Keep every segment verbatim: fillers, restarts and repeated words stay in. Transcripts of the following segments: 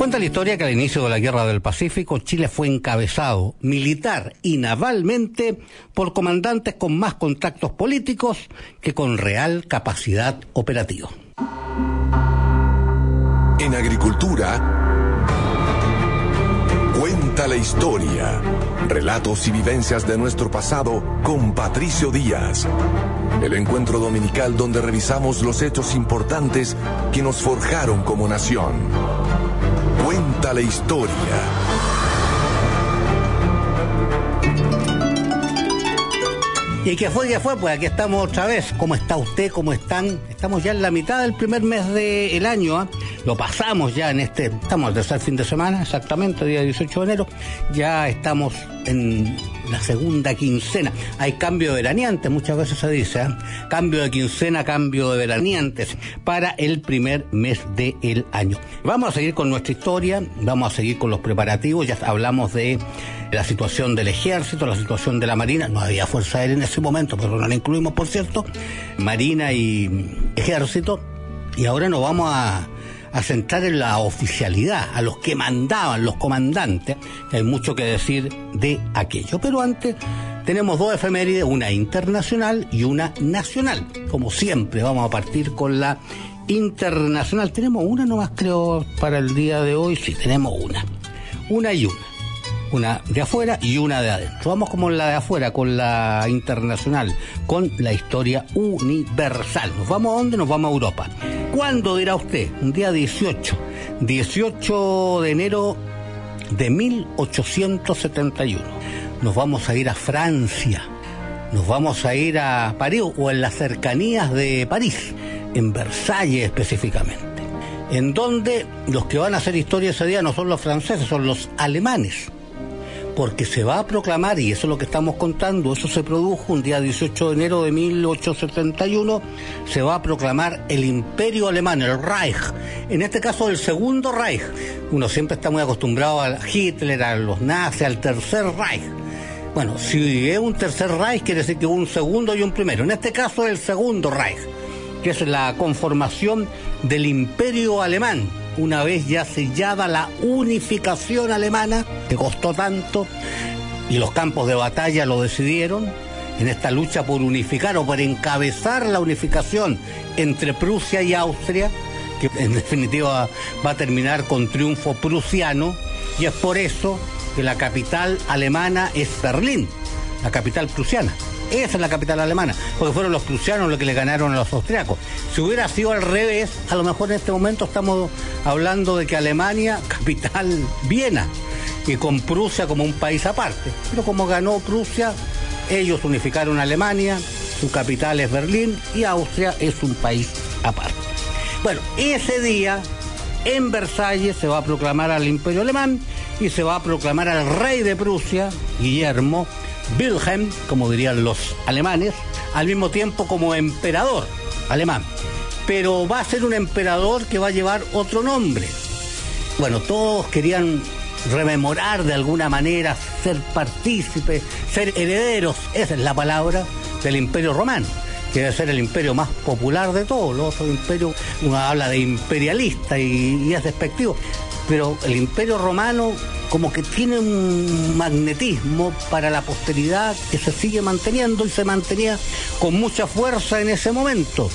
Cuenta la historia que al inicio de la Guerra del Pacífico, Chile fue encabezado militar y navalmente por comandantes con más contactos políticos que con real capacidad operativa. En agricultura, cuenta la historia. Relatos y vivencias de nuestro pasado con Patricio Díaz. El encuentro dominical donde revisamos los hechos importantes que nos forjaron como nación. Cuenta la historia. ¿Y qué fue? ¿Qué fue? Pues aquí estamos otra vez. ¿Cómo está usted? ¿Cómo están? Estamos ya en la mitad del primer mes del año, ¿eh? Lo pasamos ya en este... Estamos al tercer fin de semana, exactamente, día dieciocho de enero. Ya estamos en la segunda quincena. Hay cambio de veraneantes, muchas veces se dice, ¿eh? Cambio de quincena, cambio de veraneantes para el primer mes del año. Vamos a seguir con nuestra historia, vamos a seguir con los preparativos. Ya hablamos de la situación del ejército, la situación de la marina. No había fuerza aérea en ese momento, pero no la incluimos, por cierto. Marina y ejército. Y ahora nos vamos a, a centrar en la oficialidad, a los que mandaban, los comandantes, que hay mucho que decir de aquello. Pero antes tenemos dos efemérides, una internacional y una nacional. Como siempre, vamos a partir con la internacional. Tenemos una nomás, creo, para el día de hoy. Sí, tenemos una. Una y una. Una de afuera y una de adentro. Vamos como la de afuera, con la internacional, con la historia universal. ¿Nos vamos a dónde? Nos vamos a Europa. ¿Cuándo, dirá usted? Un día dieciocho. dieciocho de enero de mil ochocientos setenta y uno. Nos vamos a ir a Francia. Nos vamos a ir a París, o en las cercanías de París, en Versalles específicamente. En donde los que van a hacer historia ese día no son los franceses, son los alemanes. Porque se va a proclamar, y eso es lo que estamos contando, eso se produjo un día dieciocho de enero de mil ochocientos setenta y uno, se va a proclamar el Imperio Alemán, el Reich, en este caso el Segundo Reich. Uno siempre está muy acostumbrado a Hitler, a los nazis, al Tercer Reich. Bueno, si es un Tercer Reich, quiere decir que hubo un segundo y un primero. En este caso el Segundo Reich, que es la conformación del Imperio Alemán, una vez ya sellada la unificación alemana, que costó tanto, y los campos de batalla lo decidieron, en esta lucha por unificar o por encabezar la unificación entre Prusia y Austria, que en definitiva va a terminar con triunfo prusiano, y es por eso que la capital alemana es Berlín, la capital prusiana. Esa es la capital alemana, porque fueron los prusianos los que le ganaron a los austriacos. Si hubiera sido al revés, a lo mejor en este momento estamos hablando de que Alemania, capital Viena, y con Prusia como un país aparte. Pero como ganó Prusia, ellos unificaron Alemania, su capital es Berlín, y Austria es un país aparte. Bueno, ese día, en Versalles, se va a proclamar al Imperio Alemán, y se va a proclamar al rey de Prusia, Guillermo Wilhelm, como dirían los alemanes, al mismo tiempo como emperador alemán. Pero va a ser un emperador que va a llevar otro nombre. Bueno, todos querían rememorar de alguna manera, ser partícipes, ser herederos, esa es la palabra, del Imperio Romano, que debe ser el imperio más popular de todos. Los otros imperios, uno habla de imperialista y, y es despectivo, pero el Imperio Romano como que tiene un magnetismo para la posteridad que se sigue manteniendo, y se mantenía con mucha fuerza en ese momento,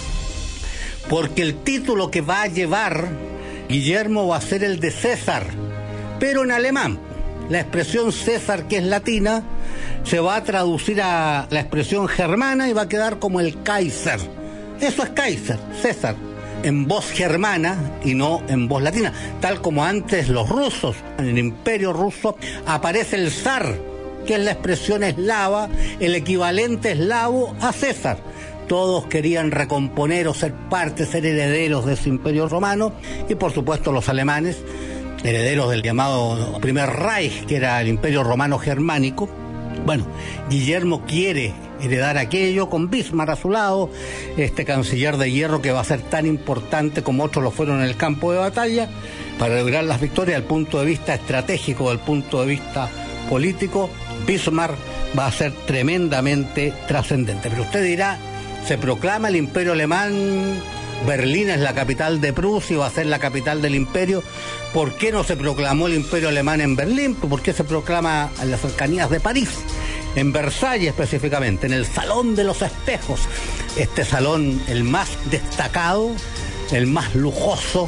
porque el título que va a llevar Guillermo va a ser el de César, pero en alemán. La expresión César, que es latina, se va a traducir a la expresión germana y va a quedar como el Kaiser. Eso es Kaiser, César, en voz germana y no en voz latina, tal como antes los rusos, en el Imperio Ruso aparece el zar, que es la expresión eslava, el equivalente eslavo a César. Todos querían recomponer o ser parte, ser herederos de ese Imperio Romano, y por supuesto los alemanes, herederos del llamado Primer Reich, que era el Imperio Romano Germánico. Bueno, Guillermo quiere heredar aquello, con Bismarck a su lado, este canciller de hierro que va a ser tan importante como otros lo fueron en el campo de batalla, para lograr las victorias. Desde el punto de vista estratégico, desde el punto de vista político, Bismarck va a ser tremendamente trascendente. Pero usted dirá, se proclama el Imperio Alemán Berlín es la capital de Prusia y va a ser la capital del imperio. ¿Por qué no se proclamó el imperio alemán en Berlín? ¿Por qué se proclama en las cercanías de París? En Versalles específicamente, en el Salón de los Espejos. Este salón, el más destacado, el más lujoso,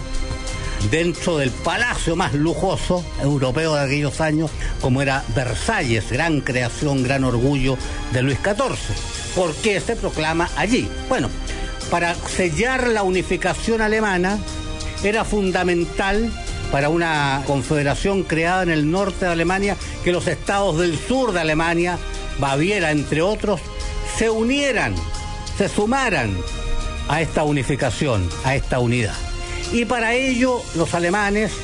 dentro del palacio más lujoso europeo de aquellos años, como era Versalles, gran creación, gran orgullo de Luis catorce. ¿Por qué se proclama allí? Bueno, para sellar la unificación alemana era fundamental para una confederación creada en el norte de Alemania que los estados del sur de Alemania, Baviera entre otros, se unieran, se sumaran a esta unificación, a esta unidad. Y para ello los alemanes,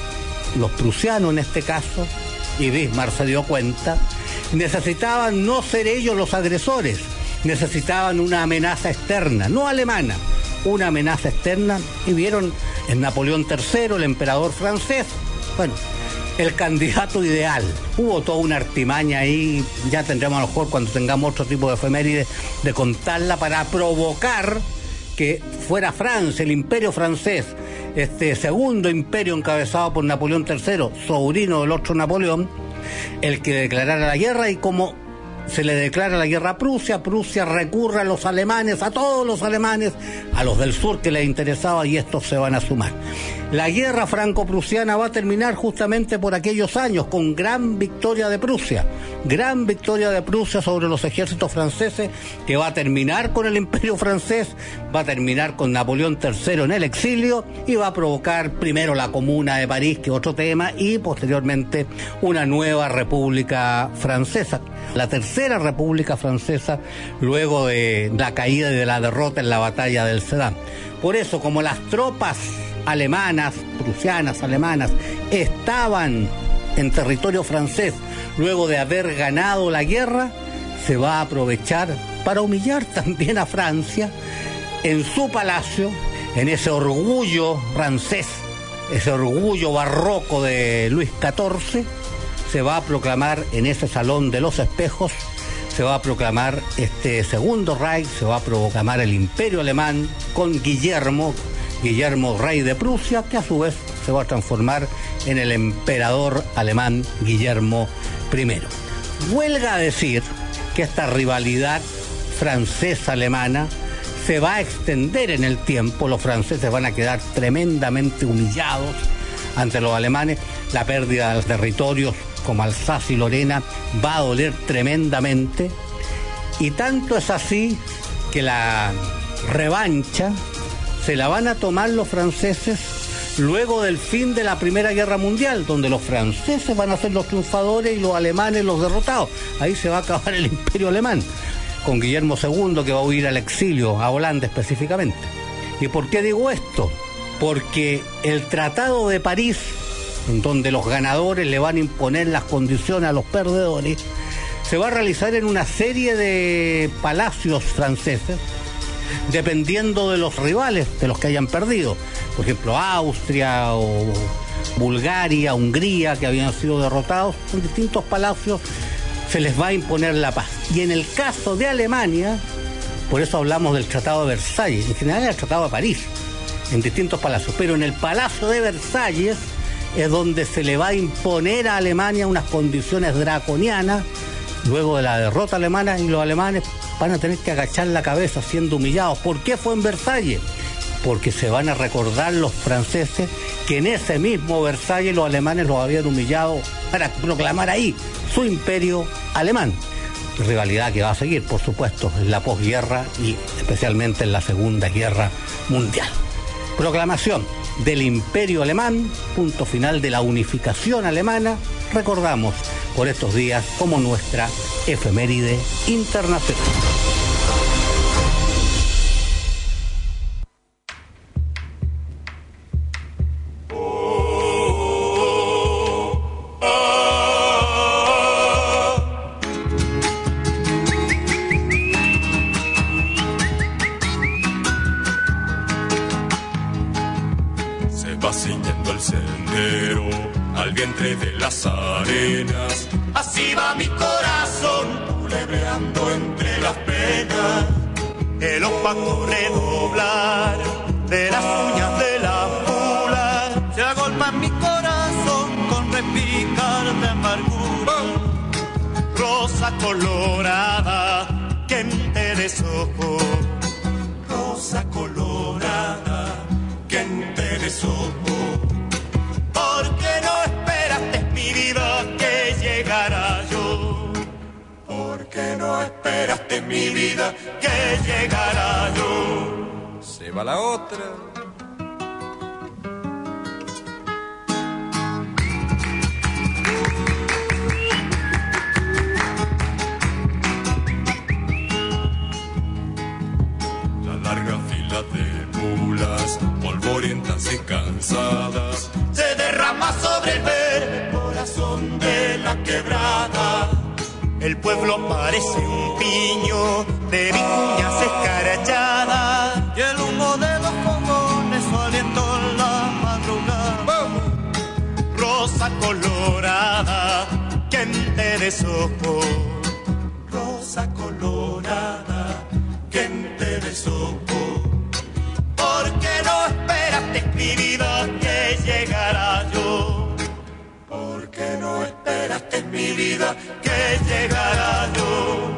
los prusianos en este caso, y Bismarck se dio cuenta, necesitaban no ser ellos los agresores, necesitaban una amenaza externa, no alemana, una amenaza externa, y vieron en Napoleón tercero, el emperador francés, bueno, el candidato ideal. Hubo toda una artimaña ahí, ya tendremos a lo mejor cuando tengamos otro tipo de efemérides de contarla, para provocar que fuera Francia, el imperio francés, este segundo imperio encabezado por Napoleón tercero, sobrino del otro Napoleón, el que declarara la guerra. Y como se le declara la guerra a Prusia, Prusia recurre a los alemanes, a todos los alemanes, a los del sur que les interesaba, y estos se van a sumar. La guerra franco-prusiana va a terminar justamente por aquellos años, con gran victoria de Prusia, gran victoria de Prusia sobre los ejércitos franceses, que va a terminar con el imperio francés, va a terminar con Napoleón tercero en el exilio, y va a provocar primero la Comuna de París, que es otro tema, y posteriormente una nueva república francesa. La tercera república francesa, luego de la caída y de la derrota en la batalla del Sedan. Por eso, como las tropas alemanas, prusianas, alemanas, estaban en territorio francés luego de haber ganado la guerra, se va a aprovechar para humillar también a Francia en su palacio, en ese orgullo francés, ese orgullo barroco de Luis catorce. Se va a proclamar en ese Salón de los Espejos, se va a proclamar este segundo Reich, se va a proclamar el imperio alemán con Guillermo, Guillermo rey de Prusia, que a su vez se va a transformar en el emperador alemán Guillermo primero. Huelga decir que esta rivalidad francesa-alemana se va a extender en el tiempo. Los franceses van a quedar tremendamente humillados ante los alemanes. La pérdida de los territorios como Alsacia y Lorena va a doler tremendamente, y tanto es así que la revancha se la van a tomar los franceses luego del fin de la Primera Guerra Mundial, donde los franceses van a ser los triunfadores y los alemanes los derrotados. Ahí se va a acabar el imperio alemán, con Guillermo segundo, que va a huir al exilio, a Holanda específicamente. ¿Y por qué digo esto? Porque el Tratado de París, en donde los ganadores le van a imponer las condiciones a los perdedores, se va a realizar en una serie de palacios franceses, dependiendo de los rivales, de los que hayan perdido. Por ejemplo, Austria o Bulgaria, Hungría, que habían sido derrotados, en distintos palacios se les va a imponer la paz. Y en el caso de Alemania, por eso hablamos del Tratado de Versalles, en general el Tratado de París, en distintos palacios, pero en el Palacio de Versalles es donde se le va a imponer a Alemania unas condiciones draconianas luego de la derrota alemana, y los alemanes van a tener que agachar la cabeza siendo humillados. ¿Por qué fue en Versalles? Porque se van a recordar los franceses que en ese mismo Versalles los alemanes los habían humillado para proclamar ahí su imperio alemán. Rivalidad que va a seguir, por supuesto, en la posguerra y especialmente en la Segunda Guerra Mundial. Proclamación del imperio alemán, punto final de la unificación alemana, recordamos por estos días como nuestra efeméride internacional. De las arenas, así va mi corazón, culebreando entre las penas. El ojo a redoblar, de las uñas de la mula, se agolpa en mi corazón con repicar de amargura. Rosa colorada que te deshojo, rosa colorada que te deshojo. ¿Por qué no esperaste mi vida que llegara yo? ¿Por qué no esperaste mi vida que llegara yo? Se va la otra. Polvorientas y cansadas, se derrama sobre el verde corazón de la quebrada. El pueblo parece un piño de vicuñas escarachadas, y el humo de los fogones su aliento en la madrugada. ¡Vamos! Rosa colorada, ¿quién te deshojo? Rosa colorada, ¿quién te deshojo? ¿Por qué no esperaste mi vida que llegara yo? ¿Por qué no esperaste mi vida que llegara yo?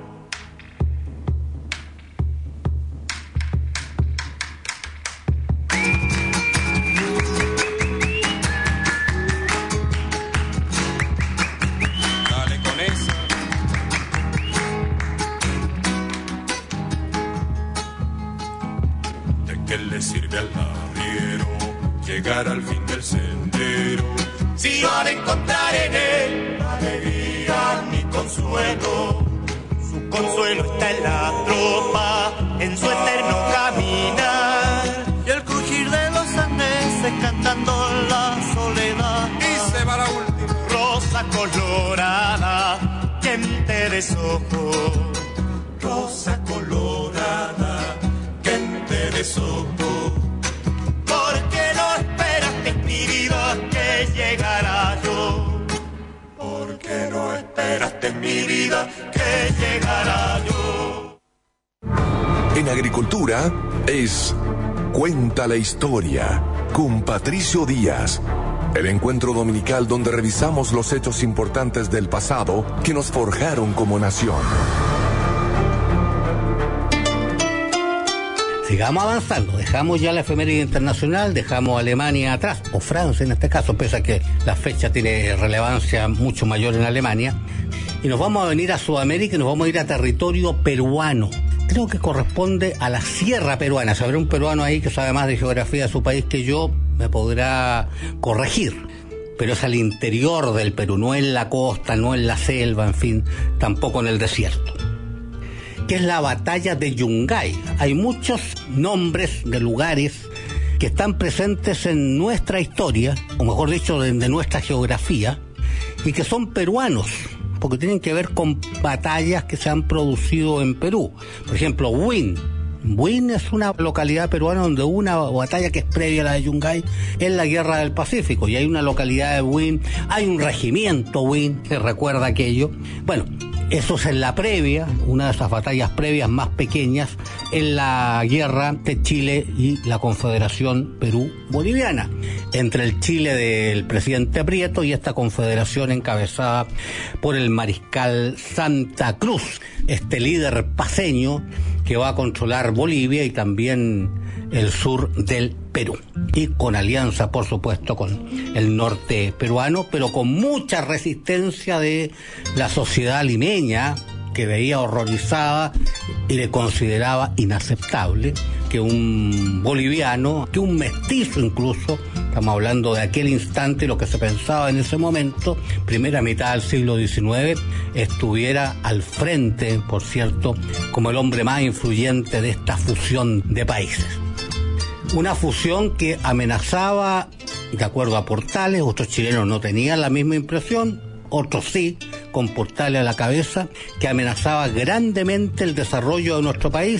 Dale con eso. ¿Qué le sirve al arriero llegar al fin del sendero si no ha de encontrar en él alegría ni consuelo? Su consuelo está en la tropa, en su eterno caminar, y el crujir de los arneses cantando la soledad. Y se va la última. Rosa colorada, ¿quién te deshojo? Rosa colorada, ¿quién te deshojo? ¿Por qué no esperaste mi vida que llegara yo? ¿Por qué no esperaste mi vida que llegara yo? En agricultura es Cuenta la Historia con Patricio Díaz. El encuentro dominical donde revisamos los hechos importantes del pasado que nos forjaron como nación. Sigamos avanzando, dejamos ya la efeméride internacional, dejamos Alemania atrás, o Francia en este caso, pese a que la fecha tiene relevancia mucho mayor en Alemania, y nos vamos a venir a Sudamérica y nos vamos a ir a territorio peruano. Creo que corresponde a la sierra peruana. Si habrá un peruano ahí que sabe más de geografía de su país que yo, me podrá corregir. Pero es al interior del Perú, no en la costa, no en la selva, en fin, tampoco en el desierto. Que es la batalla de Yungay. Hay muchos nombres de lugares que están presentes en nuestra historia, o mejor dicho, de, de nuestra geografía, y que son peruanos, porque tienen que ver con batallas que se han producido en Perú. Por ejemplo, Huín. Huín es una localidad peruana donde hubo una batalla que es previa a la de Yungay en la Guerra del Pacífico, y hay una localidad de Huín, hay un regimiento Huín que recuerda aquello. Bueno, eso es en la previa, una de esas batallas previas más pequeñas en la guerra de Chile y la Confederación Perú-Boliviana, entre el Chile del presidente Prieto y esta confederación encabezada por el mariscal Santa Cruz, este líder paceño que va a controlar Bolivia y también el sur del Perú, y con alianza, por supuesto, con el norte peruano, pero con mucha resistencia de la sociedad limeña, que veía horrorizada y le consideraba inaceptable que un boliviano, que un mestizo incluso, estamos hablando de aquel instante, lo que se pensaba en ese momento, primera mitad del siglo diecinueve, estuviera al frente, por cierto, como el hombre más influyente de esta fusión de países. Una fusión que amenazaba, de acuerdo a Portales, otros chilenos no tenían la misma impresión, otros sí, con Portales a la cabeza, que amenazaba grandemente el desarrollo de nuestro país.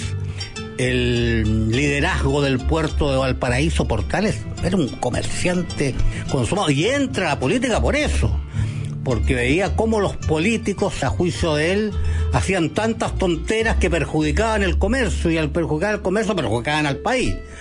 El liderazgo del puerto de Valparaíso, Portales, era un comerciante consumado, y entra a la política por eso, porque veía cómo los políticos, a juicio de él, hacían tantas tonteras que perjudicaban el comercio, y al perjudicar el comercio perjudicaban al país.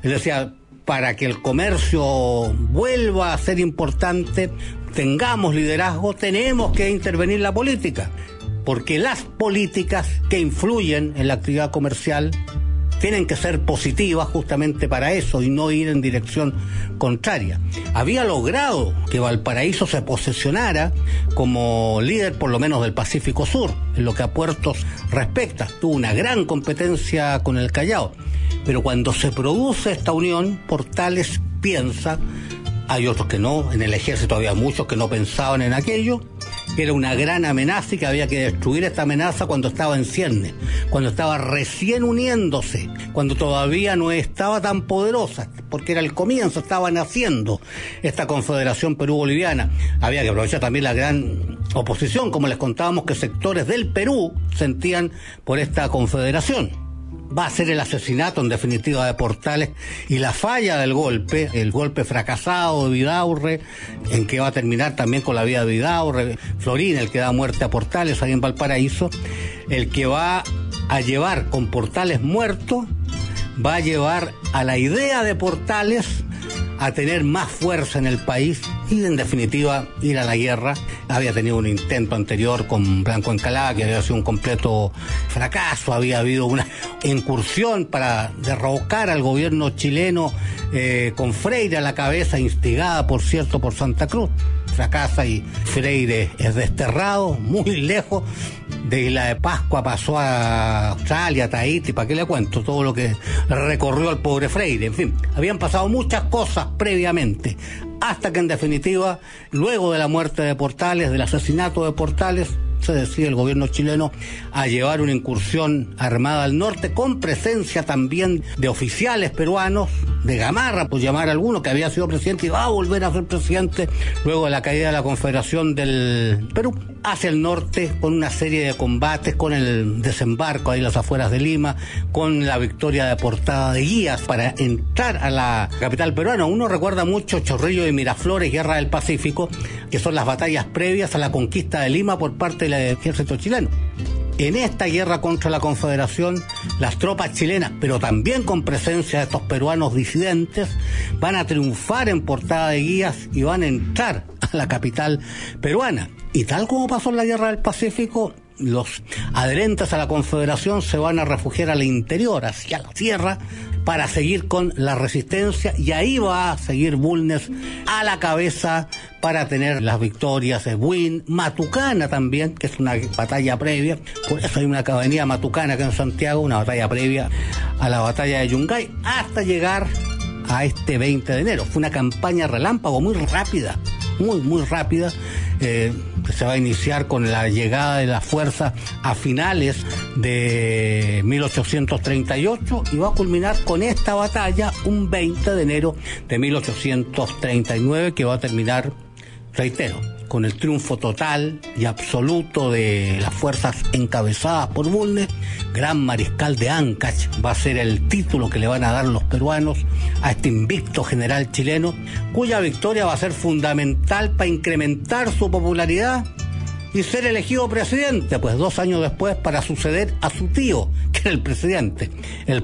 Él decía, para que el comercio vuelva a ser importante, tengamos liderazgo, tenemos que intervenir la política, porque las políticas que influyen en la actividad comercial tienen que ser positivas justamente para eso y no ir en dirección contraria. Había logrado que Valparaíso se posicionara como líder por lo menos del Pacífico Sur, en lo que a puertos respecta. Tuvo una gran competencia con el Callao. Pero cuando se produce esta unión, Portales piensa, hay otros que no, en el ejército había muchos que no pensaban en aquello, que era una gran amenaza y que había que destruir esta amenaza cuando estaba en ciernes, cuando estaba recién uniéndose, cuando todavía no estaba tan poderosa, porque era el comienzo, estaba naciendo esta Confederación Perú-Boliviana. Había que aprovechar también la gran oposición, como les contábamos, que sectores del Perú sentían por esta confederación. Va a ser el asesinato en definitiva de Portales y la falla del golpe, el golpe fracasado de Vidaurre, en que va a terminar también con la vida de Vidaurre, Florín, el que da muerte a Portales ahí en Valparaíso, el que va a llevar con Portales muerto, va a llevar a la idea de Portales a tener más fuerza en el país y en definitiva ir a la guerra. Había tenido un intento anterior con Blanco Encalada que había sido un completo fracaso, había habido una incursión para derrocar al gobierno chileno eh, con Freire a la cabeza, instigada por cierto por Santa Cruz. Fracasa y Freire es desterrado muy lejos. De Isla de Pascua pasó a Australia, Tahití, ¿para qué le cuento? Todo lo que recorrió el pobre Freire. En fin, habían pasado muchas cosas previamente, hasta que en definitiva, luego de la muerte de Portales, del asesinato de Portales, se decide el gobierno chileno a llevar una incursión armada al norte, con presencia también de oficiales peruanos, de Gamarra, por llamar a alguno, que había sido presidente y va a volver a ser presidente luego de la caída de la Confederación del Perú, hacia el norte, con una serie de combates, con el desembarco ahí en las afueras de Lima, con la victoria de Portada de Guías para entrar a la capital peruana. Uno recuerda mucho Chorrillo y Miraflores, Guerra del Pacífico, que son las batallas previas a la conquista de Lima por parte del ejército chileno. En esta guerra contra la Confederación, las tropas chilenas, pero también con presencia de estos peruanos disidentes, van a triunfar en Portada de Guías y van a entrar a la capital peruana. Y tal como pasó en la Guerra del Pacífico, los adherentes a la Confederación se van a refugiar al interior, hacia la sierra, para seguir con la resistencia, y ahí va a seguir Bulnes a la cabeza para tener las victorias de Buin, Matucana también, que es una batalla previa, por eso hay una avenida Matucana acá en Santiago, una batalla previa a la batalla de Yungay, hasta llegar a este veinte de enero. Fue una campaña relámpago muy rápida, muy, muy rápida, eh, que se va a iniciar con la llegada de las fuerzas a finales de mil ochocientos treinta y ocho y va a culminar con esta batalla un veinte de enero de mil ochocientos treinta y nueve, que va a terminar, reitero, con el triunfo total y absoluto de las fuerzas encabezadas por Bulnes. Gran mariscal de Ancash va a ser el título que le van a dar los peruanos a este invicto general chileno, cuya victoria va a ser fundamental para incrementar su popularidad y ser elegido presidente, pues dos años después, para suceder a su tío, que era el presidente, el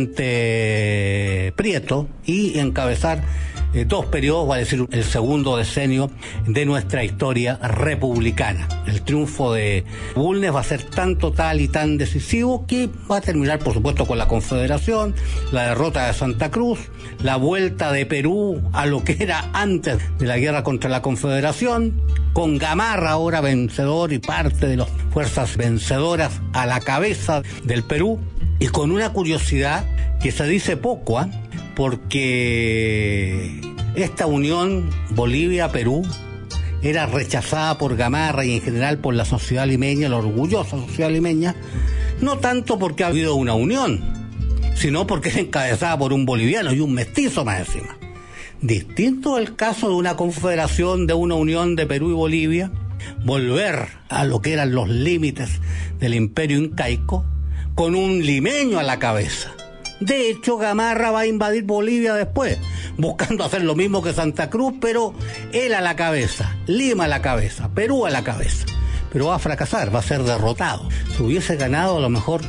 presidente Prieto, y encabezar Eh, dos periodos, va a decir el segundo decenio de nuestra historia republicana. El triunfo de Bulnes va a ser tan total y tan decisivo que va a terminar, por supuesto, con la Confederación, la derrota de Santa Cruz, la vuelta de Perú a lo que era antes de la guerra contra la Confederación, con Gamarra ahora vencedor y parte de las fuerzas vencedoras a la cabeza del Perú, y con una curiosidad que se dice poco, ¿eh? porque esta unión Bolivia-Perú era rechazada por Gamarra y en general por la sociedad limeña, la orgullosa sociedad limeña, no tanto porque ha habido una unión, sino porque es encabezada por un boliviano y un mestizo más encima. Distinto el caso de una confederación, de una unión de Perú y Bolivia, volver a lo que eran los límites del imperio incaico, con un limeño a la cabeza. De hecho, Gamarra va a invadir Bolivia después, buscando hacer lo mismo que Santa Cruz, pero él a la cabeza, Lima a la cabeza, Perú a la cabeza. Pero va a fracasar, va a ser derrotado. Si hubiese ganado, a lo mejor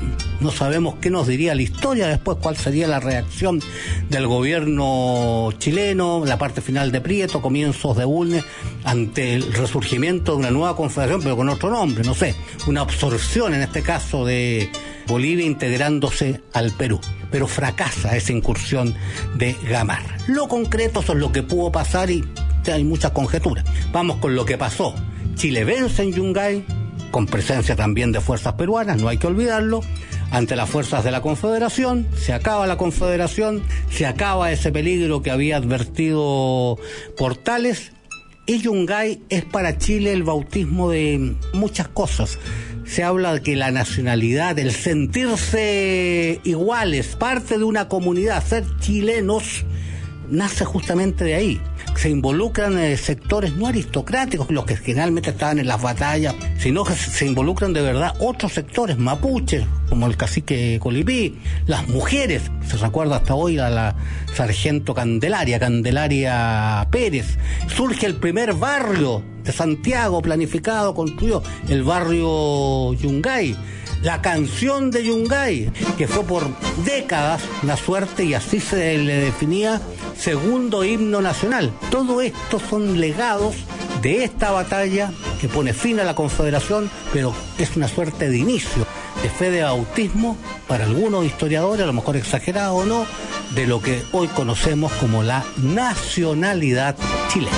No sabemos qué nos diría la historia después, cuál sería la reacción del gobierno chileno, la parte final de Prieto, comienzos de Bulnes, ante el resurgimiento de una nueva confederación, pero con otro nombre, no sé, una absorción en este caso de Bolivia integrándose al Perú. Pero fracasa esa incursión de Gamarra. Lo concreto eso es lo que pudo pasar y hay muchas conjeturas. Vamos con lo que pasó. Chile vence en Yungay, con presencia también de fuerzas peruanas, no hay que olvidarlo, ante las fuerzas de la Confederación. Se acaba la Confederación, se acaba ese peligro que había advertido Portales, y Yungay es para Chile el bautismo de muchas cosas. Se habla de que la nacionalidad, el sentirse iguales, parte de una comunidad, ser chilenos, nace justamente de ahí. Se involucran eh, sectores no aristocráticos, los que generalmente estaban en las batallas, sino que se involucran de verdad otros sectores, mapuches, como el cacique Colipí, las mujeres, se recuerda hasta hoy a la sargento Candelaria, Candelaria Pérez. Surge el primer barrio de Santiago, planificado, construido, el barrio Yungay. La canción de Yungay, que fue por décadas una suerte y así se le definía segundo himno nacional. Todo esto son legados de esta batalla que pone fin a la Confederación, pero es una suerte de inicio, de fe de bautismo para algunos historiadores, a lo mejor exagerado o no, de lo que hoy conocemos como la nacionalidad chilena.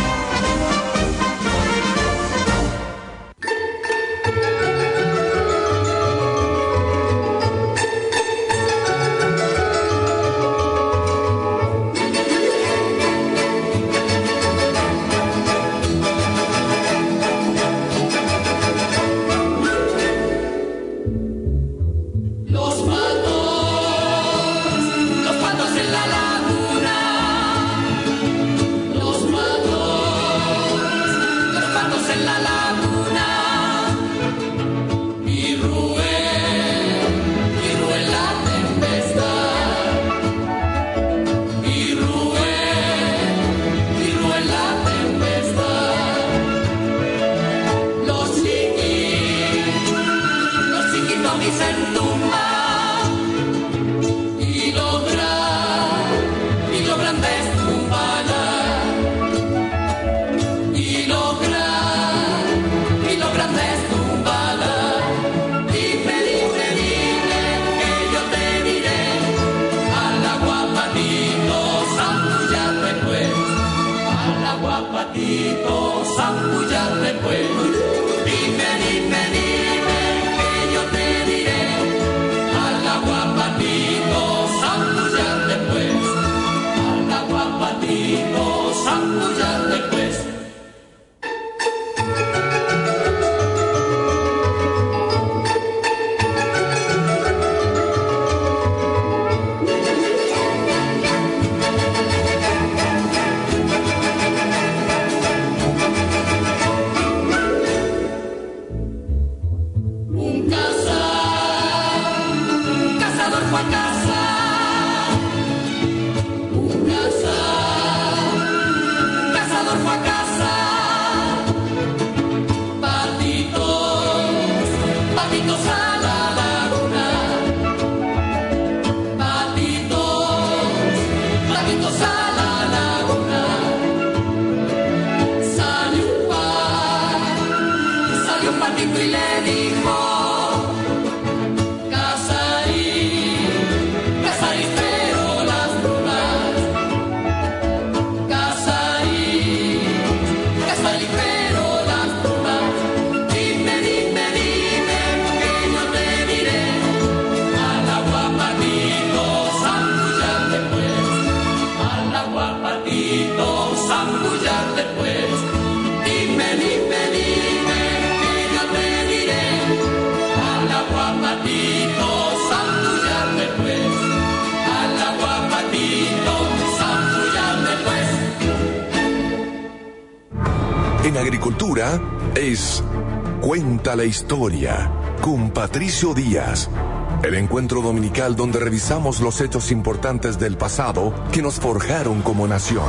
En agricultura es Cuenta la Historia con Patricio Díaz. El encuentro dominical donde revisamos los hechos importantes del pasado que nos forjaron como nación.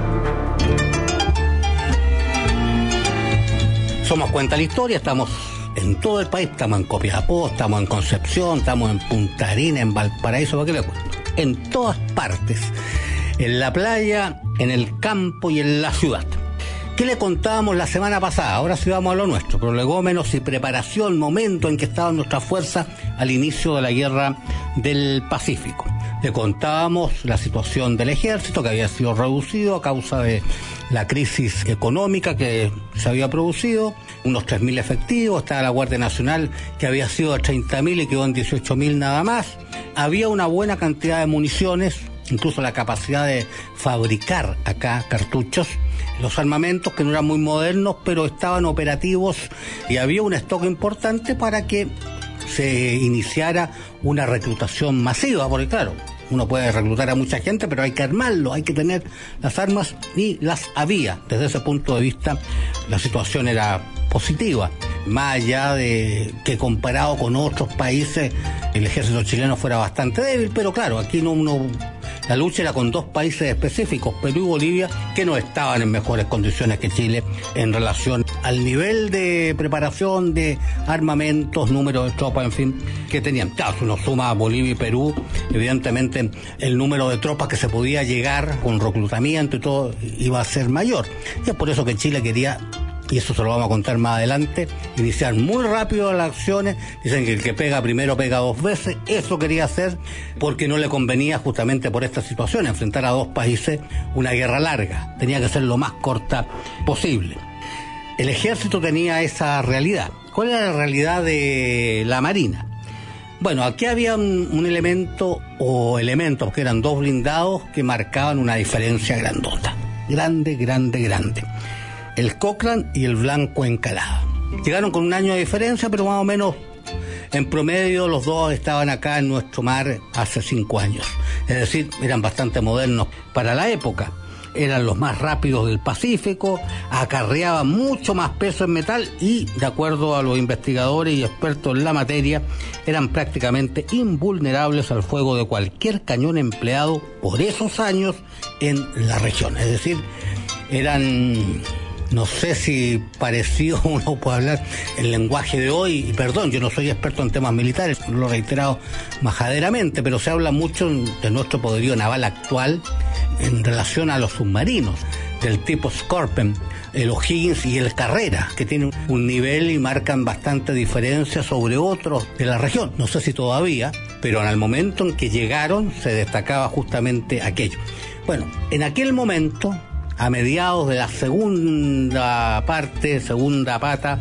Somos Cuenta la Historia, estamos en todo el país. Estamos en Copiapó, estamos en Concepción, estamos en Punta Arenas, en Valparaíso, ¿para qué le cuento? En todas partes, en la playa, en el campo y en la ciudad. ¿Qué le contábamos la semana pasada? Ahora sí vamos a lo nuestro, prolegómenos y preparación, momento en que estaban nuestras fuerzas al inicio de la guerra del Pacífico. Le contábamos la situación del ejército, que había sido reducido a causa de la crisis económica que se había producido, unos tres mil efectivos, estaba la Guardia Nacional que había sido de treinta mil y quedó en dieciocho mil nada más. Había una buena cantidad de municiones, incluso la capacidad de fabricar acá cartuchos, los armamentos que no eran muy modernos, pero estaban operativos y había un stock importante para que se iniciara una reclutación masiva, porque claro, uno puede reclutar a mucha gente, pero hay que armarlo, hay que tener las armas, y las había. Desde ese punto de vista, la situación era positiva, más allá de que comparado con otros países, el ejército chileno fuera bastante débil, pero claro, aquí no uno... La lucha era con dos países específicos, Perú y Bolivia, que no estaban en mejores condiciones que Chile en relación al nivel de preparación de armamentos, número de tropas, en fin, que tenían. Claro, si uno suma a Bolivia y Perú, evidentemente el número de tropas que se podía llegar con reclutamiento y todo iba a ser mayor. Y es por eso que Chile quería, y eso se lo vamos a contar más adelante, iniciar muy rápido las acciones. Dicen que el que pega primero pega dos veces. Eso quería hacer porque no le convenía, justamente por esta situación, enfrentar a dos países una guerra larga. Tenía que ser lo más corta posible. El ejército tenía esa realidad. ¿Cuál era la realidad de la Marina? Bueno, aquí había un, un elemento o elementos que eran dos blindados que marcaban una diferencia grandota. Grande, grande, grande. El Cochrane y el Blanco Encalada. Llegaron con un año de diferencia, pero más o menos en promedio los dos estaban acá en nuestro mar hace cinco años. Es decir, eran bastante modernos para la época. Eran los más rápidos del Pacífico, acarreaban mucho más peso en metal y, de acuerdo a los investigadores y expertos en la materia, eran prácticamente invulnerables al fuego de cualquier cañón empleado por esos años en la región. Es decir, eran... No sé si parecido uno puede hablar el lenguaje de hoy, y perdón, yo no soy experto en temas militares, lo he reiterado majaderamente, pero se habla mucho de nuestro poderío naval actual en relación a los submarinos, del tipo Scorpion, el O'Higgins y el Carrera, que tienen un nivel y marcan bastante diferencia sobre otros de la región. No sé si todavía, pero en el momento en que llegaron se destacaba justamente aquello. Bueno, en aquel momento, a mediados de la segunda parte, segunda pata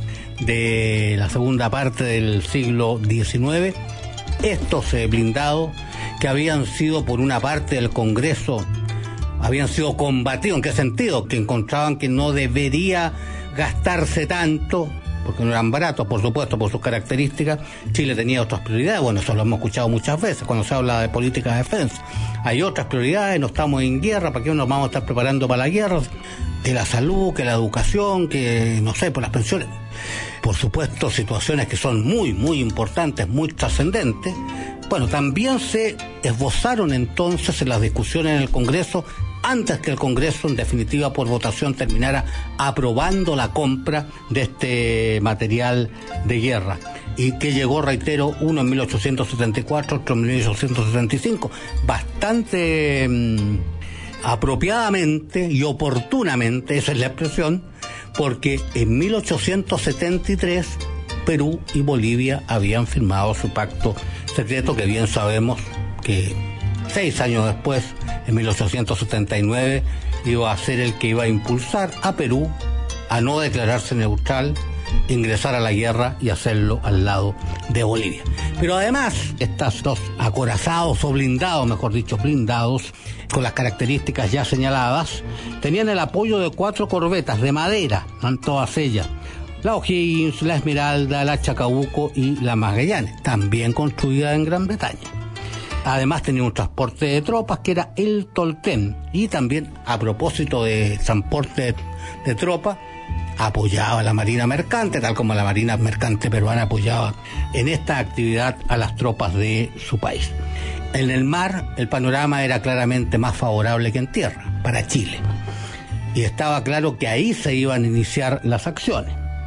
de la segunda parte del siglo diecinueve, estos blindados que habían sido por una parte del Congreso, habían sido combatidos. ¿En qué sentido? Que encontraban que no debería gastarse tanto, porque no eran baratos, por supuesto, por sus características. Chile tenía otras prioridades, bueno, eso lo hemos escuchado muchas veces cuando se habla de política de defensa. Hay otras prioridades, no estamos en guerra, ¿para qué nos vamos a estar preparando para la guerra? Que la salud, que la educación, que, no sé, por las pensiones. Por supuesto, situaciones que son muy, muy importantes, muy trascendentes. Bueno, también se esbozaron entonces en las discusiones en el Congreso, antes que el Congreso, en definitiva, por votación, terminara aprobando la compra de este material de guerra. Y que llegó, reitero, uno en mil ochocientos setenta y cuatro, otro en mil ochocientos setenta y cinco, bastante mmm, apropiadamente y oportunamente, esa es la expresión, porque en mil ochocientos setenta y tres Perú y Bolivia habían firmado su pacto secreto, que bien sabemos que seis años después, en mil ochocientos setenta y nueve, iba a ser el que iba a impulsar a Perú a no declararse neutral, ingresar a la guerra y hacerlo al lado de Bolivia. Pero además, estos dos acorazados o blindados, mejor dicho, blindados, con las características ya señaladas, tenían el apoyo de cuatro corbetas de madera, todas ellas: la O'Higgins, la Esmeralda, la Chacabuco y la Magallanes, también construida en Gran Bretaña. Además tenía un transporte de tropas que era el Tolten, y también, a propósito de transporte de, de tropas, apoyaba a la Marina Mercante, tal como la Marina Mercante peruana apoyaba en esta actividad a las tropas de su país. En el mar el panorama era claramente más favorable que en tierra para Chile, y estaba claro que ahí se iban a iniciar las acciones.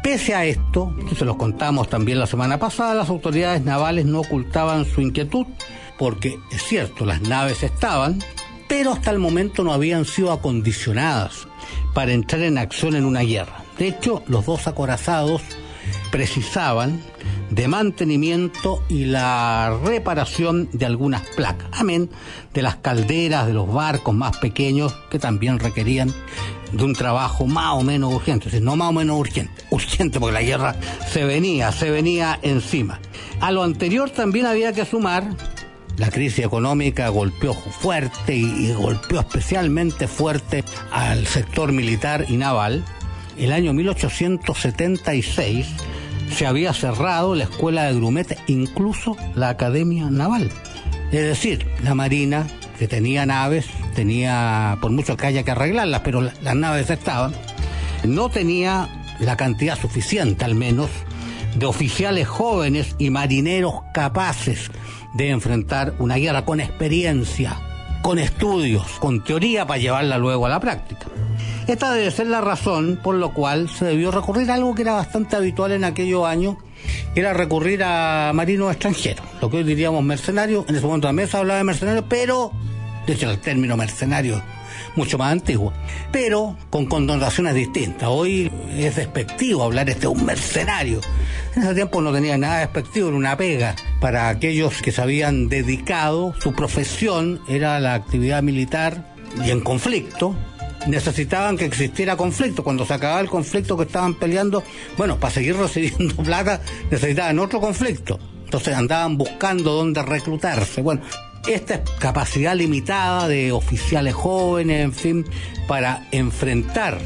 Pese a esto, se los contamos también la semana pasada, las autoridades navales no ocultaban su inquietud, porque es cierto, las naves estaban, pero hasta el momento no habían sido acondicionadas para entrar en acción en una guerra. De hecho, los dos acorazados precisaban de mantenimiento y la reparación de algunas placas, amén de las calderas de los barcos más pequeños que también requerían de un trabajo más o menos urgente, es decir, no más o menos urgente, urgente porque la guerra se venía, se venía encima. A lo anterior también había que sumar, la crisis económica golpeó fuerte y, y golpeó especialmente fuerte al sector militar y naval. El año mil ochocientos setenta y seis se había cerrado la escuela de grumetes, incluso la Academia Naval. Es decir, la Marina, que tenía naves, tenía, por mucho que haya que arreglarlas, pero la, las naves estaban, no tenía la cantidad suficiente, al menos, de oficiales jóvenes y marineros capaces de enfrentar una guerra con experiencia, con estudios, con teoría para llevarla luego a la práctica. Esta debe ser la razón por la cual se debió recurrir a algo que era bastante habitual en aquellos años, que era recurrir a marinos extranjeros, lo que hoy diríamos mercenarios. En ese momento también se hablaba de mercenarios, pero, de hecho el término mercenario mucho más antiguo, pero con connotaciones distintas. Hoy es despectivo hablar este de un mercenario. En ese tiempo no tenía nada despectivo, era una pega para aquellos que se habían dedicado, su profesión era la actividad militar, y en conflicto necesitaban que existiera conflicto. Cuando se acababa el conflicto que estaban peleando, bueno, para seguir recibiendo plata necesitaban otro conflicto, entonces andaban buscando dónde reclutarse. Bueno, esta capacidad limitada de oficiales jóvenes, en fin, para enfrentar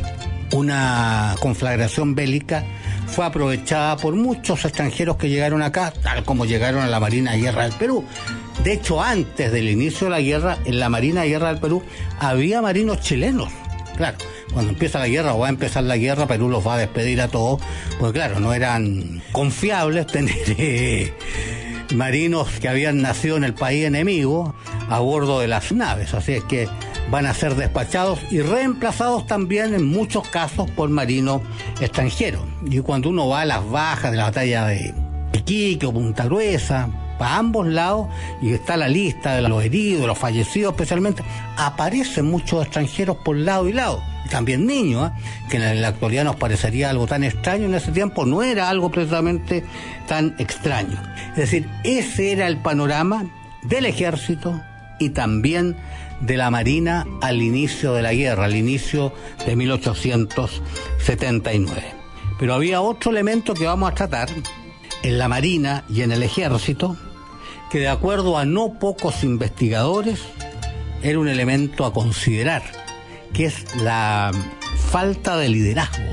una conflagración bélica, fue aprovechada por muchos extranjeros que llegaron acá, tal como llegaron a la Marina de Guerra del Perú. De hecho, antes del inicio de la guerra, en la Marina de Guerra del Perú había marinos chilenos. Claro, cuando empieza la guerra o va a empezar la guerra, Perú los va a despedir a todos, porque claro, no eran confiables tener eh, marinos que habían nacido en el país enemigo a bordo de las naves, así es que van a ser despachados y reemplazados también en muchos casos por marinos extranjeros. Y cuando uno va a las bajas de la batalla de Iquique o Punta Gruesa, para ambos lados, y está la lista de los heridos, los fallecidos especialmente, aparecen muchos extranjeros por lado y lado. También niños, ¿eh? que en la actualidad nos parecería algo tan extraño, en ese tiempo no era algo precisamente tan extraño. Es decir, ese era el panorama del ejército y también de la Marina al inicio de la guerra, al inicio de mil ochocientos setenta y nueve. Pero había otro elemento que vamos a tratar en la Marina y en el ejército, que de acuerdo a no pocos investigadores era un elemento a considerar, que es la falta de liderazgo,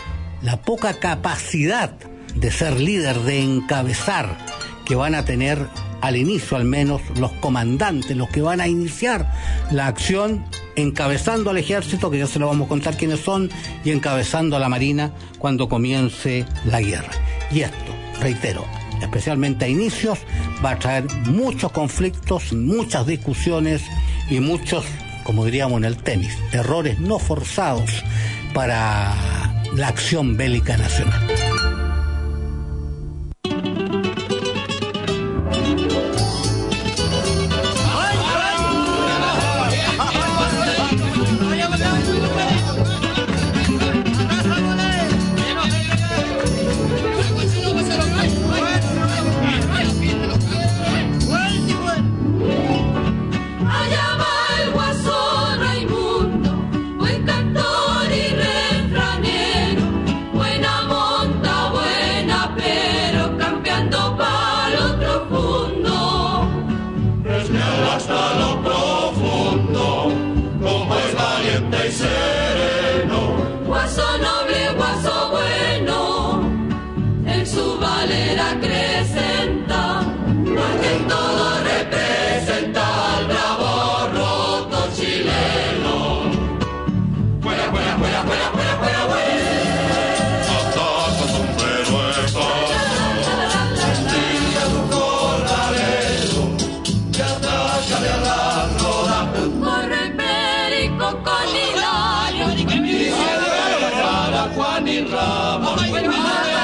la poca capacidad de ser líder, de encabezar, que van a tener al inicio al menos los comandantes, los que van a iniciar la acción, encabezando al ejército, que ya se lo vamos a contar quiénes son, y encabezando a la Marina cuando comience la guerra. Y esto, reitero, especialmente a inicios, va a traer muchos conflictos, muchas discusiones y muchos, como diríamos en el tenis, errores no forzados para la acción bélica nacional. Juan y Ramos.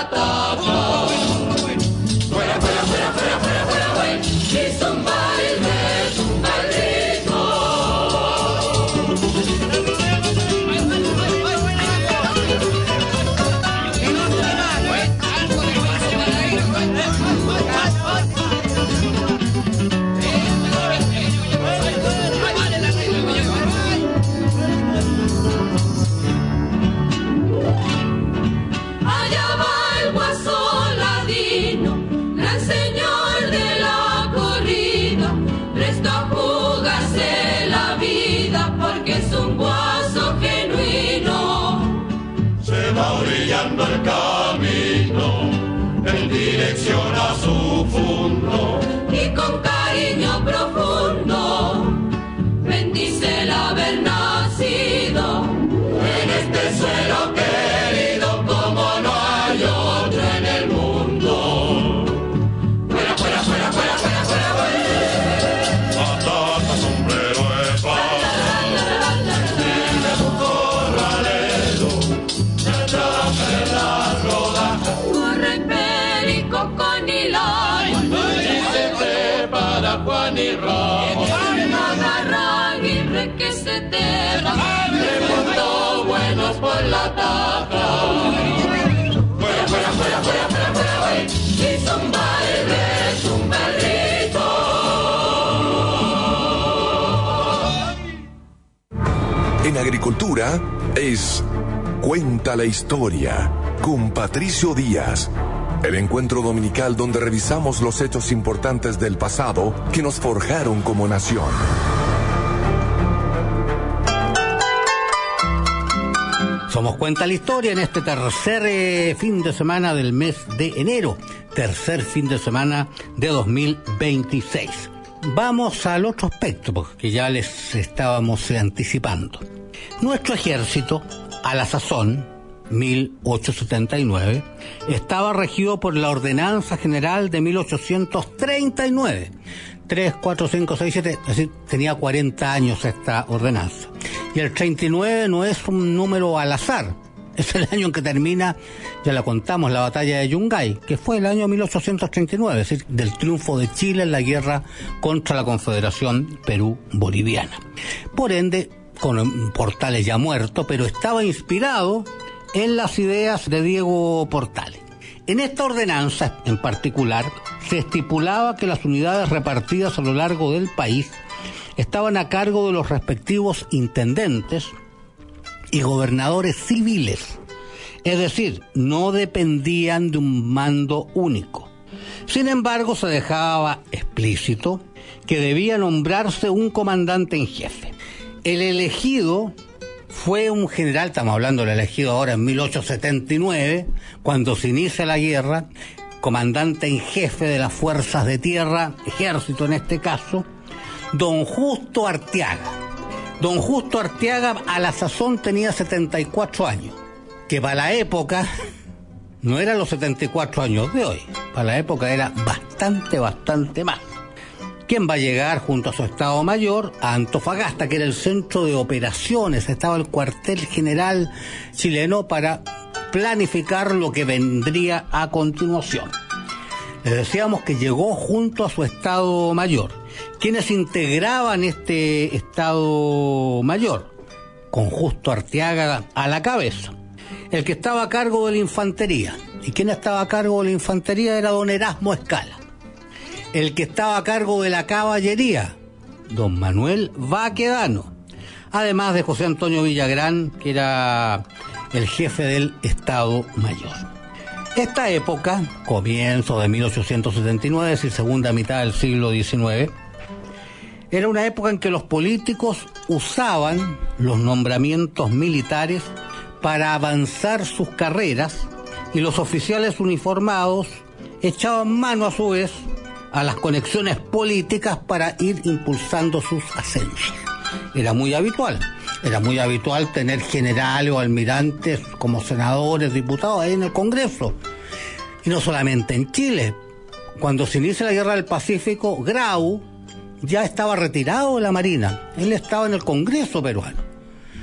la taja. Fuera, fuera, fuera, fuera, fuera, fuera, güey. Y zumba el de zumba el ritmo. Allá va el guasón ladino, gran señor de la corrida, presto a jugarse la vida porque es un guaso genuino. Se va orillando el camino en dirección a su fundo y con cariño profundo bendice el haber nacido en este suelo querido como no hay otro en el mundo. Fuera, fuera, fuera, fuera, fuera, fuera, fuera. Ataca sombrero de paz, tiene su corralero, se atrapa en la rodaja. Corre perico con hilán, y se prepara Juan y Ramos. Agarra Aguirre que se te va, le montó buenos por la taja. Fuera, fuera, fuera, fuera, fuera, fuera, güey. Y zumba el re, zumba el rito. En agricultura es Cuenta la Historia con Patricio Díaz. El encuentro dominical donde revisamos los hechos importantes del pasado que nos forjaron como nación. Somos Cuenta la Historia en este tercer eh, fin de semana del mes de enero, tercer fin de semana de dos mil veintiséis. Vamos al otro aspecto, porque ya les estábamos eh, anticipando. Nuestro ejército, a la sazón, mil ochocientos setenta y nueve, estaba regido por la Ordenanza General de mil ochocientos treinta y nueve. tres, cuatro, cinco, seis, siete, es decir, tenía cuarenta años esta ordenanza. Y el treinta y nueve no es un número al azar, es el año en que termina, ya la contamos, la batalla de Yungay, que fue el año mil ochocientos treinta y nueve, es decir, del triunfo de Chile en la guerra contra la Confederación Perú-Boliviana. Por ende, con Portales ya muerto, pero estaba inspirado en las ideas de Diego Portales. En esta ordenanza, en particular, se estipulaba que las unidades repartidas a lo largo del país estaban a cargo de los respectivos intendentes y gobernadores civiles, es decir, no dependían de un mando único. Sin embargo, se dejaba explícito que debía nombrarse un comandante en jefe. El elegido fue un general, estamos hablando del elegido ahora en mil ochocientos setenta y nueve, cuando se inicia la guerra, comandante en jefe de las fuerzas de tierra, ejército en este caso, don Justo Arteaga. Don Justo Arteaga a la sazón tenía setenta y cuatro años, que para la época no eran los setenta y cuatro años de hoy, para la época era bastante, bastante más. Quien va a llegar junto a su Estado Mayor a Antofagasta, que era el centro de operaciones, estaba el cuartel general chileno para planificar lo que vendría a continuación. Les decíamos que llegó junto a su Estado Mayor. ¿Quiénes integraban este Estado Mayor? Con Justo Arteaga a la cabeza. El que estaba a cargo de la infantería. ¿Y quién estaba a cargo de la infantería? Era don Erasmo Escala. El que estaba a cargo de la caballería, don Manuel Baquedano, además de José Antonio Villagrán, que era el jefe del Estado Mayor. Esta época, comienzo de mil ochocientos setenta y nueve, es decir, segunda mitad del siglo diecinueve, era una época en que los políticos usaban los nombramientos militares para avanzar sus carreras y los oficiales uniformados echaban mano a su vez a las conexiones políticas para ir impulsando sus ascensos. Era muy habitual, era muy habitual tener generales o almirantes como senadores, diputados ahí en el Congreso. Y no solamente en Chile. Cuando se inicia la Guerra del Pacífico, Grau ya estaba retirado de la Marina, él estaba en el Congreso peruano.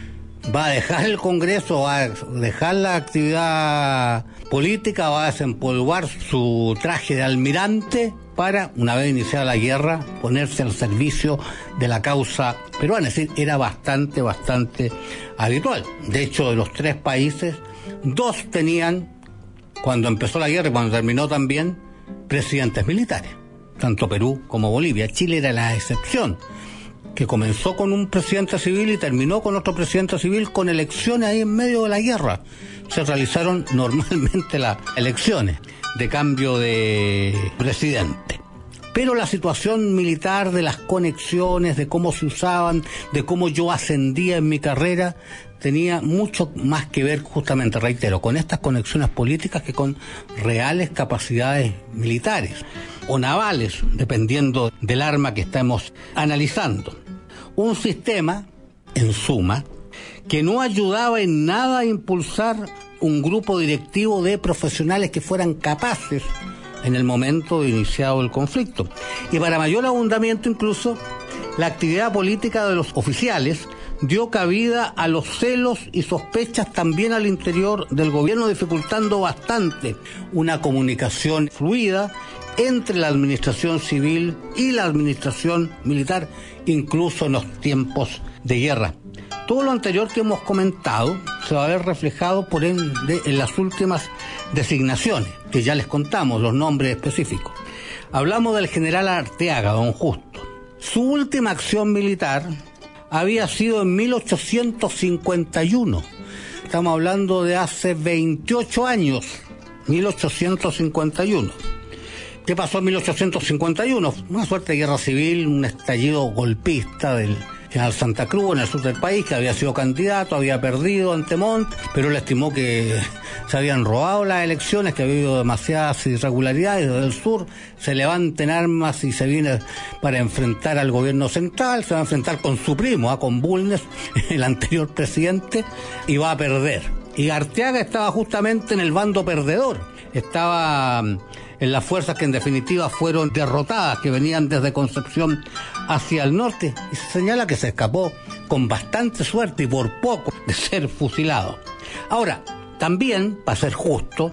va a dejar el Congreso, va a dejar la actividad política, va a desempolvar su traje de almirante para, una vez iniciada la guerra, ponerse al servicio de la causa peruana. Es decir, era bastante, bastante habitual. De hecho, de los tres países, dos tenían, cuando empezó la guerra y cuando terminó también, presidentes militares, tanto Perú como Bolivia. Chile era la excepción, que comenzó con un presidente civil y terminó con otro presidente civil, con elecciones ahí en medio de la guerra. Se realizaron normalmente las elecciones de cambio de presidente. Pero la situación militar, de las conexiones, de cómo se usaban, de cómo yo ascendía en mi carrera, tenía mucho más que ver, justamente, reitero, con estas conexiones políticas que con reales capacidades militares o navales, dependiendo del arma que estamos analizando. Un sistema, en suma, que no ayudaba en nada a impulsar un grupo directivo de profesionales que fueran capaces en el momento de iniciado el conflicto. Y para mayor abundamiento incluso, la actividad política de los oficiales dio cabida a los celos y sospechas también al interior del gobierno, dificultando bastante una comunicación fluida entre la administración civil y la administración militar, incluso en los tiempos de guerra. Todo lo anterior que hemos comentado se va a ver reflejado por ende en las últimas designaciones, que ya les contamos los nombres específicos. Hablamos del general Arteaga, don Justo. Su última acción militar había sido en mil ochocientos cincuenta y uno. Estamos hablando de hace veintiocho años, mil ochocientos cincuenta y uno. ¿Qué pasó en mil ochocientos cincuenta y uno? Una suerte de guerra civil, un estallido golpista del general Santa Cruz en el sur del país, que había sido candidato, había perdido ante Montt, pero él estimó que se habían robado las elecciones, que había habido demasiadas irregularidades desde el sur. Se levanten armas y se viene para enfrentar al gobierno central, se va a enfrentar con su primo, ¿eh? con Bulnes, el anterior presidente, y va a perder. Y Arteaga estaba justamente en el bando perdedor, estaba en las fuerzas que en definitiva fueron derrotadas, que venían desde Concepción hacia el norte, y se señala que se escapó con bastante suerte y por poco de ser fusilado. Ahora, también, para ser justo,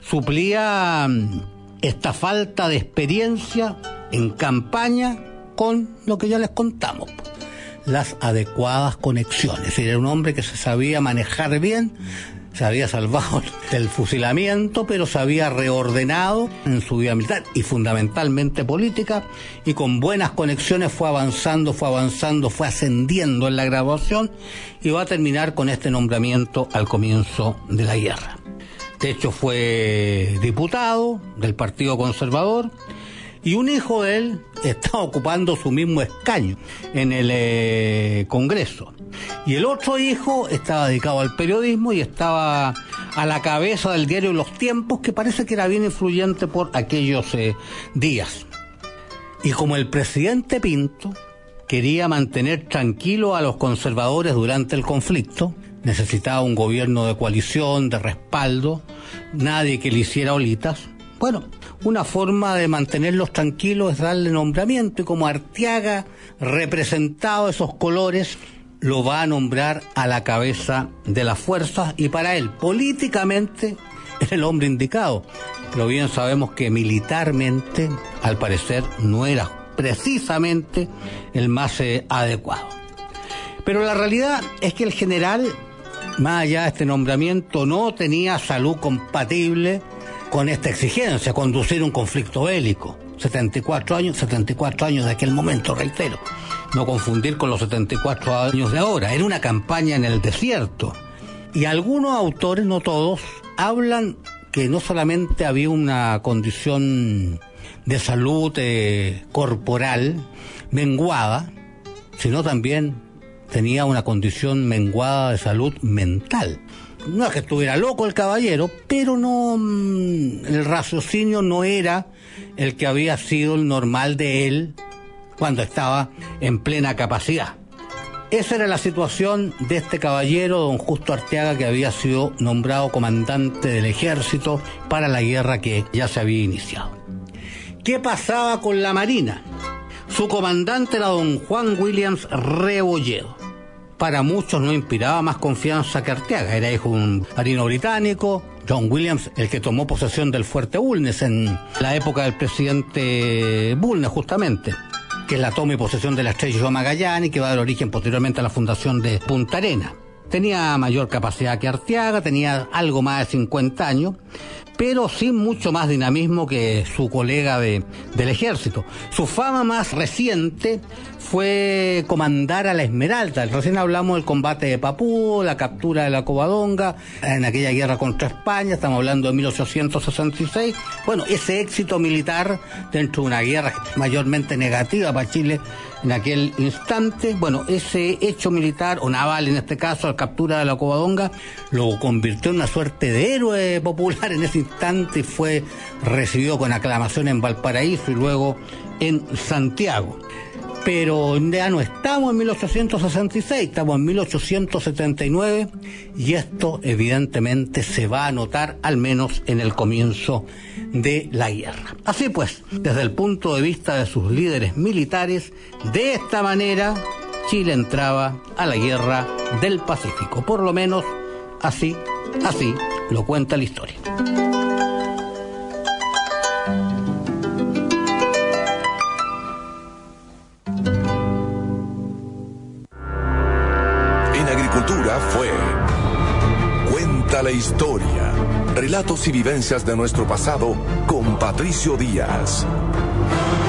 suplía esta falta de experiencia en campaña con lo que ya les contamos, las adecuadas conexiones. Era un hombre que se sabía manejar bien, se había salvado del fusilamiento, pero se había reordenado en su vida militar y fundamentalmente política, y con buenas conexiones fue avanzando, fue avanzando, fue ascendiendo en la graduación y va a terminar con este nombramiento al comienzo de la guerra. De hecho, fue diputado del Partido Conservador y un hijo de él está ocupando su mismo escaño en el eh, Congreso. Y el otro hijo estaba dedicado al periodismo y estaba a la cabeza del diario Los Tiempos, que parece que era bien influyente por aquellos eh, días. Y como el presidente Pinto quería mantener tranquilo a los conservadores durante el conflicto, necesitaba un gobierno de coalición, de respaldo, nadie que le hiciera olitas. Bueno, una forma de mantenerlos tranquilos es darle nombramiento, y como Arteaga, representado esos colores, lo va a nombrar a la cabeza de las fuerzas, y para él, políticamente, era el hombre indicado. Pero bien sabemos que militarmente, al parecer, no era precisamente el más eh, adecuado. Pero la realidad es que el general, más allá de este nombramiento, no tenía salud compatible con esta exigencia, conducir un conflicto bélico. setenta y cuatro años, setenta y cuatro años de aquel momento, reitero. No confundir con los setenta y cuatro años de ahora. Era una campaña en el desierto. Y algunos autores, no todos, hablan que no solamente había una condición de salud eh, corporal menguada, sino también tenía una condición menguada de salud mental. No es que estuviera loco el caballero, pero no, el raciocinio no era el que había sido el normal de él cuando estaba en plena capacidad. Esa era la situación de este caballero, don Justo Arteaga, que había sido nombrado comandante del ejército para la guerra que ya se había iniciado. ¿Qué pasaba con la Marina? Su comandante era don Juan Williams Rebolledo. para muchos no inspiraba más confianza que Arteaga. Era hijo de un marino británico, John Williams, el que tomó posesión del fuerte Bulnes en la época del presidente Bulnes, justamente, que es la toma y posesión de la Estrella Magallanes, que va a dar origen posteriormente a la fundación de Punta Arenas. Tenía mayor capacidad que Arteaga, tenía algo más de cincuenta años, pero sin mucho más dinamismo que su colega de, del ejército. Su fama más reciente fue comandar a la Esmeralda. Recién hablamos del combate de Papúa, la captura de la Covadonga, en aquella guerra contra España, estamos hablando de mil ochocientos sesenta y seis. Bueno, ese éxito militar dentro de una guerra mayormente negativa para Chile en aquel instante, bueno, ese hecho militar, o naval en este caso, la captura de la Covadonga, lo convirtió en una suerte de héroe popular en ese instante y fue recibido con aclamación en Valparaíso y luego en Santiago. Pero ya no estamos en mil ochocientos sesenta y seis, estamos en mil ochocientos setenta y nueve y esto evidentemente se va a notar al menos en el comienzo de la guerra. Así pues, desde el punto de vista de sus líderes militares, de esta manera Chile entraba a la guerra del Pacífico. Por lo menos así, así lo cuenta la historia. Fue Cuenta la Historia. Relatos y vivencias de nuestro pasado con Patricio Díaz.